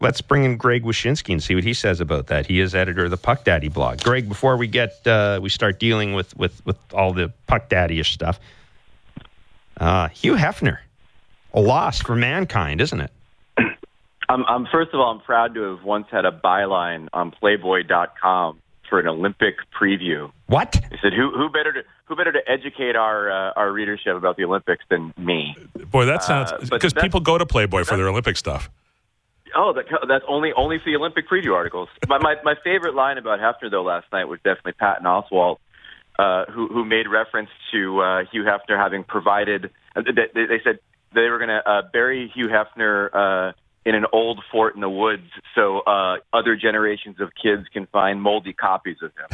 let's bring in Greg Wyshynski and see what he says about that. He is editor of the Puck Daddy blog. Greg, before we start dealing with all the Puck Daddy-ish stuff, Hugh Hefner, a loss for mankind, isn't it? First of all, I'm proud to have once had a byline on Playboy.com for an Olympic preview. What? He said, "Who better to educate our readership about the Olympics than me?" Boy, that sounds because people go to Playboy for their Olympic stuff. Oh, that's only for the Olympic preview articles. My favorite line about Hefner though last night was definitely Patton Oswalt, who made reference to Hugh Hefner having provided. They said they were going to bury Hugh Hefner in an old fort in the woods so other generations of kids can find moldy copies of him.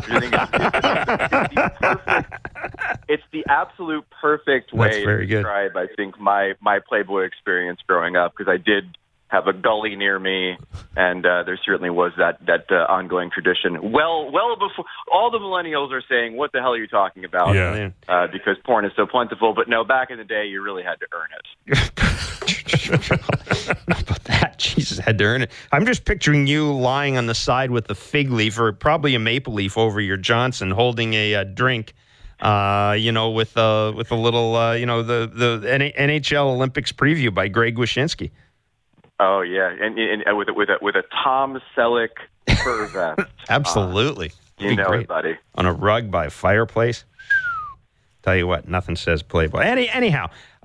It's the absolute perfect way to describe, I think, my Playboy experience growing up, because I did have a gully near me, and there certainly was that ongoing tradition. Well before all the millennials are saying, "What the hell are you talking about?" Yeah. Because porn is so plentiful. But no, back in the day, you really had to earn it. Not about that. Jesus, had to earn it. I'm just picturing you lying on the side with a fig leaf or probably a maple leaf over your Johnson, holding a drink. With a little, the NHL Olympics preview by Greg Wyshynski. Oh yeah, and with a Tom Selleck fur vest. Absolutely, you know it, buddy. On a rug by a fireplace. Tell you what, nothing says Playboy. Anyhow,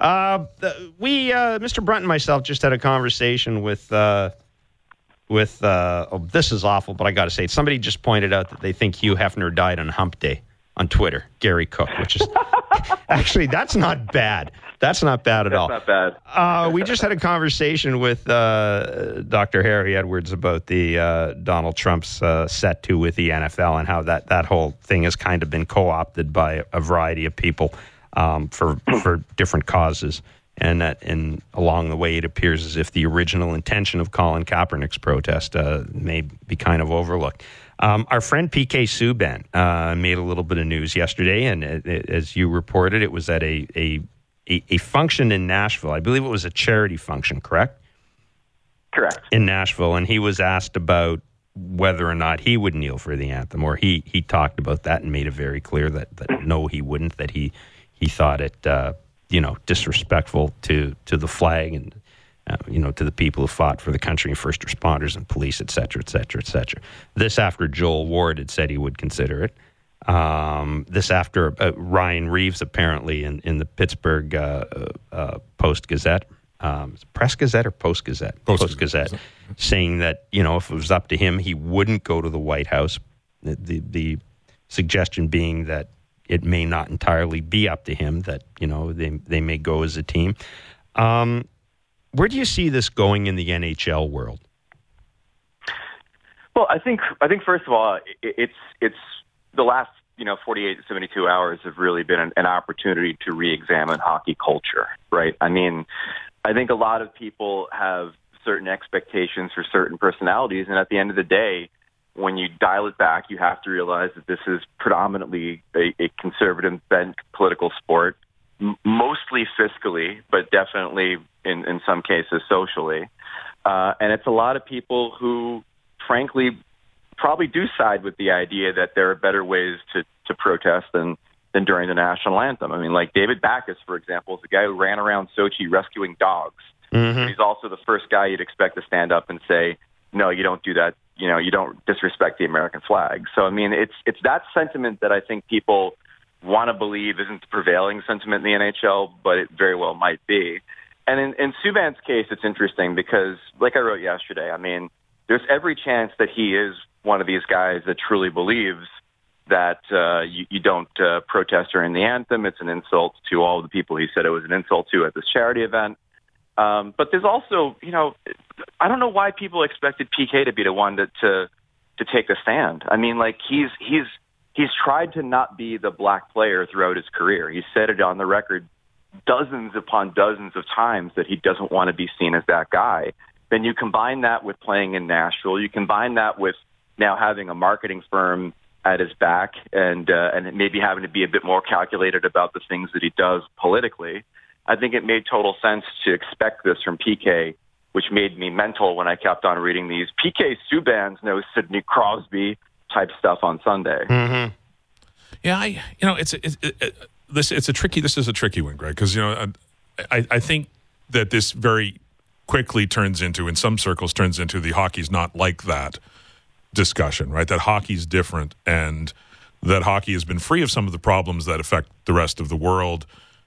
Mr. Brunt and myself just had a conversation with. This is awful, but I got to say it. Somebody just pointed out that they think Hugh Hefner died on Hump Day on Twitter. Gary Cook, which is actually that's not bad. That's not bad at all. That's not bad. We just had a conversation with Dr. Harry Edwards about the Donald Trump's set to with the NFL and how that whole thing has kind of been co-opted by a variety of people for different causes. And along the way, it appears as if the original intention of Colin Kaepernick's protest may be kind of overlooked. Our friend PK Subban made a little bit of news yesterday, and as you reported, it was at a function in Nashville. I believe it was a charity function, correct? Correct. In Nashville, and he was asked about whether or not he would kneel for the anthem, or he talked about that and made it very clear that no, he wouldn't, that he thought it disrespectful to the flag and to the people who fought for the country and first responders and police, et cetera, et cetera, et cetera. This after Joel Ward had said he would consider it. This after Ryan Reeves apparently in the Pittsburgh Post-Gazette, Press Gazette or Post-Gazette? Post-Gazette, saying that, if it was up to him, he wouldn't go to the White House. The suggestion being that it may not entirely be up to him, that, they may go as a team. Where do you see this going in the NHL world? Well, I think first of all, it's the last 48 to 72 hours have really been an opportunity to re-examine hockey culture, right? I mean, I think a lot of people have certain expectations for certain personalities, and at the end of the day, when you dial it back, you have to realize that this is predominantly a conservative bent political sport, mostly fiscally, but definitely in some cases socially. And it's a lot of people who, frankly, probably do side with the idea that there are better ways to protest than during the national anthem. I mean, like David Backus, for example, is the guy who ran around Sochi rescuing dogs. Mm-hmm. He's also the first guy you'd expect to stand up and say, no, you don't do that. You don't disrespect the American flag. So, I mean, it's that sentiment that I think people want to believe isn't the prevailing sentiment in the NHL, but it very well might be. And in Subban's case, it's interesting because, like I wrote yesterday, I mean, there's every chance that he is one of these guys that truly believes that you don't protest during the anthem. It's an insult to all the people he said it was an insult to at this charity event. But there's also, I don't know why people expected PK to be the one to take a stand. I mean, like he's tried to not be the black player throughout his career. He said it on the record dozens upon dozens of times that he doesn't want to be seen as that guy. Then you combine that with playing in Nashville. You combine that with now having a marketing firm at his back and maybe having to be a bit more calculated about the things that he does politically. I think it made total sense to expect this from PK which made me mental when I kept on reading these PK Subban's no Sidney Crosby type stuff on Sunday. Mm-hmm. Yeah, this is a tricky one, Greg, because I think that this very quickly turns into, in some circles, the hockey's not like that discussion, right? That hockey's different, and that hockey has been free of some of the problems that affect the rest of the world.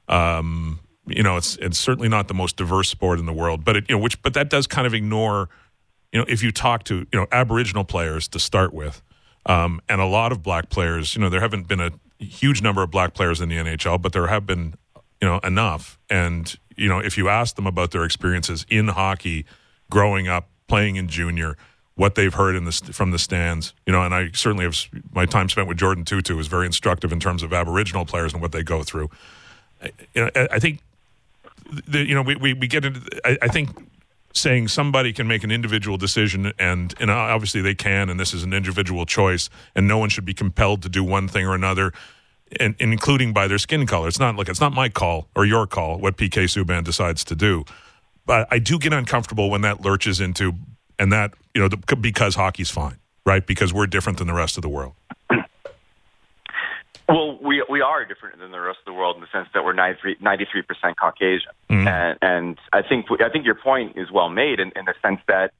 It's certainly not the most diverse sport in the world, but but that does kind of ignore, if you talk to Aboriginal players to start with, and a lot of black players, there haven't been a huge number of black players in the NHL, but there have been enough. And if you ask them about their experiences in hockey, growing up, playing in junior, what they've heard from the stands, and I certainly have, my time spent with Jordan Tutu was very instructive in terms of Aboriginal players and what they go through. I think we get into. I think saying somebody can make an individual decision, and obviously they can, and this is an individual choice, and no one should be compelled to do one thing or another, and including by their skin color. It's not my call or your call what PK Subban decides to do, but I do get uncomfortable when that lurches into, and that because hockey's fine, right? Because we're different than the rest of the world. Well, we are different than the rest of the world in the sense that we're 93% Caucasian, and I think your point is well made in the sense that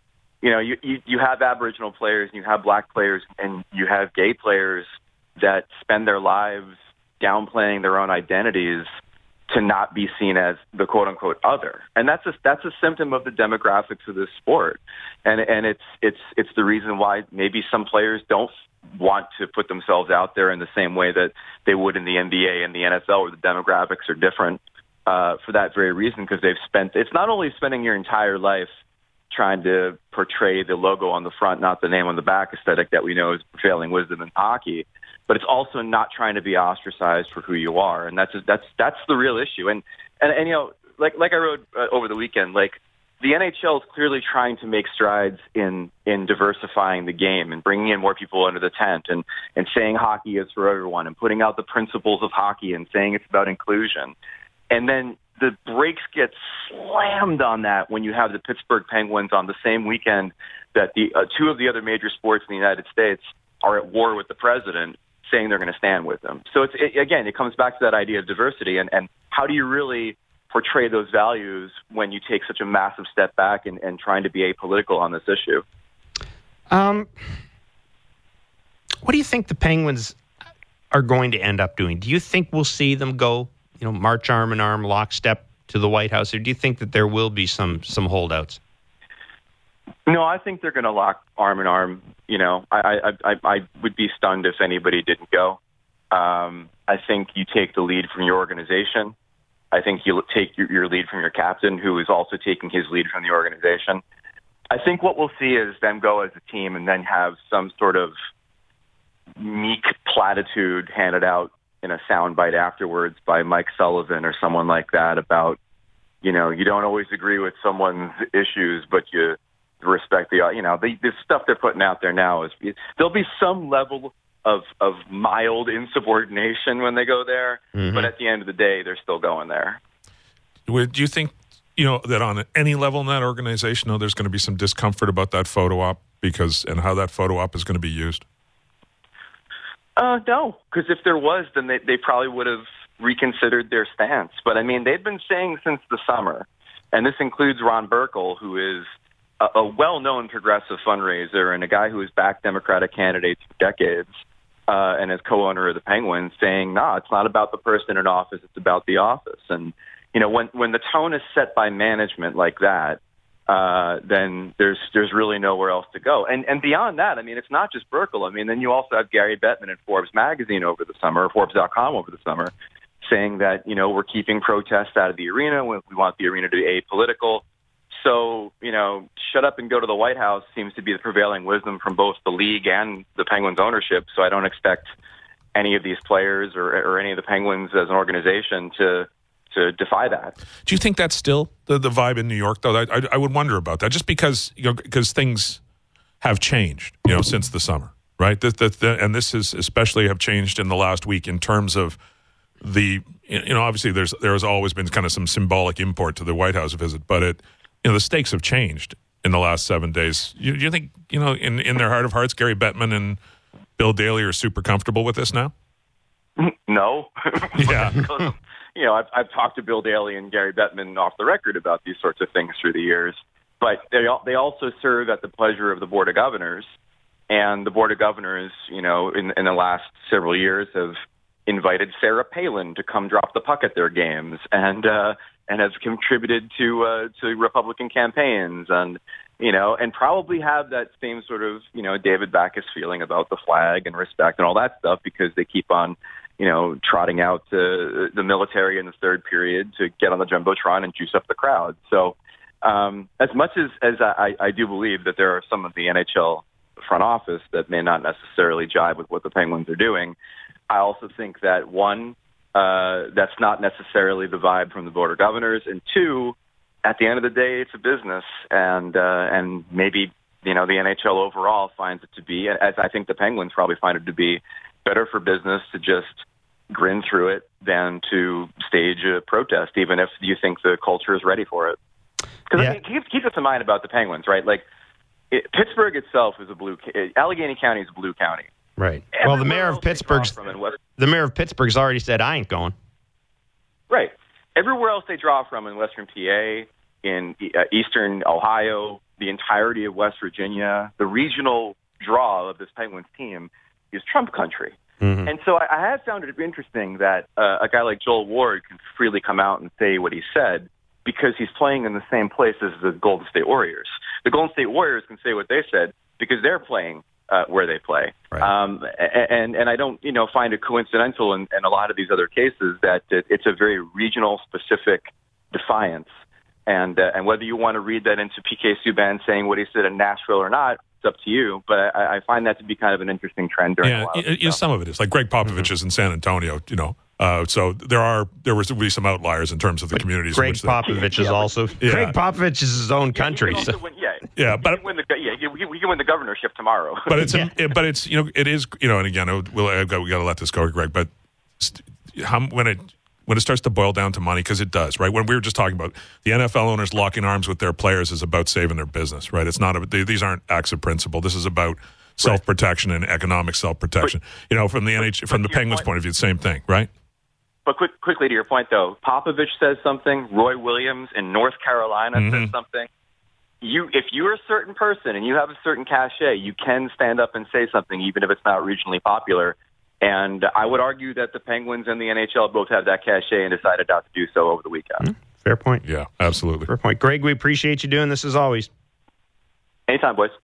you have Aboriginal players, and you have black players, and you have gay players that spend their lives downplaying their own identities to not be seen as the quote unquote other, and that's a symptom of the demographics of this sport, and it's the reason why maybe some players don't want to put themselves out there in the same way that they would in the NBA and the NFL, where the demographics are different, for that very reason, because it's not only spending your entire life trying to portray the logo on the front, not the name on the back aesthetic that we know is prevailing wisdom in hockey, but it's also not trying to be ostracized for who you are, and that's the real issue. And like I wrote over the weekend, like, the NHL is clearly trying to make strides in diversifying the game and bringing in more people under the tent and saying hockey is for everyone and putting out the principles of hockey and saying it's about inclusion. And then the brakes get slammed on that when you have the Pittsburgh Penguins on the same weekend that the two of the other major sports in the United States are at war with the president, saying they're going to stand with them. So it comes back to that idea of diversity and how do you really portray those values when you take such a massive step back and trying to be apolitical on this issue. What do you think the Penguins are going to end up doing? Do you think we'll see them go, march arm in arm, lockstep to the White House, or do you think that there will be some holdouts? No, I think they're going to lock arm in arm. I would be stunned if anybody didn't go. I think you take the lead from your organization. I think you'll take your lead from your captain, who is also taking his lead from the organization. I think what we'll see is them go as a team and then have some sort of meek platitude handed out in a soundbite afterwards by Mike Sullivan or someone like that about, you don't always agree with someone's issues, but you respect the stuff they're putting out there now. There'll be some level of mild insubordination when they go there, but at the end of the day, they're still going there. Do you think, that on any level in that organization, there's going to be some discomfort about that photo op and how that photo op is going to be used? No, because if there was, then they probably would have reconsidered their stance. But they've been saying since the summer, and this includes Ron Burkle, who is a well-known progressive fundraiser and a guy who has backed Democratic candidates for decades, and is co-owner of the Penguins, saying, it's not about the person in office, it's about the office. And, when the tone is set by management like that, then there's really nowhere else to go. And beyond that, it's not just Burkle. Then you also have Gary Bettman in Forbes magazine over the summer, Forbes.com over the summer, saying that, we're keeping protests out of the arena. We want the arena to be apolitical. So, shut up and go to the White House seems to be the prevailing wisdom from both the league and the Penguins ownership. So I don't expect any of these players or any of the Penguins as an organization to defy that. Do you think that's still the vibe in New York, though? I would wonder about that, just because things have changed, since the summer, right? And this is especially have changed in the last week in terms of obviously there has always been kind of some symbolic import to the White House visit, but the stakes have changed in the last 7 days. Do you think, in their heart of hearts, Gary Bettman and Bill Daly are super comfortable with this now? No. Yeah. I've talked to Bill Daly and Gary Bettman off the record about these sorts of things through the years, but they also serve at the pleasure of the Board of Governors, and the Board of Governors, in the last several years have invited Sarah Palin to come drop the puck at their games, and has contributed to Republican campaigns, and probably have that same sort of David Backus feeling about the flag and respect and all that stuff, because they keep on trotting out the military in the third period to get on the Jumbotron and juice up the crowd. So as much as I do believe that there are some of the NHL front office that may not necessarily jive with what the Penguins are doing, I also think that, one, that's not necessarily the vibe from the Board of Governors, and two, at the end of the day, it's a business, and maybe the NHL overall finds it to be, as I think the Penguins probably find it to be, better for business to just grin through it than to stage a protest, even if you think the culture is ready for it. Because keep this in mind about the Penguins, right? Like, Pittsburgh itself is Allegheny County is a blue county. Right. Well, the mayor of Pittsburgh's already said, I ain't going. Right. Everywhere else they draw from in Western PA, in Eastern Ohio, the entirety of West Virginia, the regional draw of this Penguins team is Trump country. Mm-hmm. And so I have found it interesting that a guy like Joel Ward can freely come out and say what he said, because he's playing in the same place as the Golden State Warriors. The Golden State Warriors can say what they said because they're playing where they play. Right. And I don't, find it coincidental in a lot of these other cases that it's a very regional specific defiance. And whether you want to read that into PK Subban saying what he said in Nashville or not, it's up to you. But I find that to be kind of an interesting trend during a lot of some of it is. Like Greg Popovich is in San Antonio, so there will be some outliers in terms of the communities. Greg Popovich is also Greg Popovich is his own country. He can win the governorship tomorrow. But it's it is and again we got to let this go, Greg. But when it starts to boil down to money, because it does, right? When we were just talking about the NFL owners locking arms with their players is about saving their business, right? It's not these aren't acts of principle. This is about self-protection and economic self-protection. From the Penguins' point of view, the same thing, right? But quickly to your point, though, Popovich says something. Roy Williams in North Carolina says something. If you're a certain person and you have a certain cachet, you can stand up and say something, even if it's not regionally popular. And I would argue that the Penguins and the NHL both have that cachet and decided not to do so over the weekend. Fair point. Yeah, absolutely. Fair point. Greg, we appreciate you doing this as always. Anytime, boys.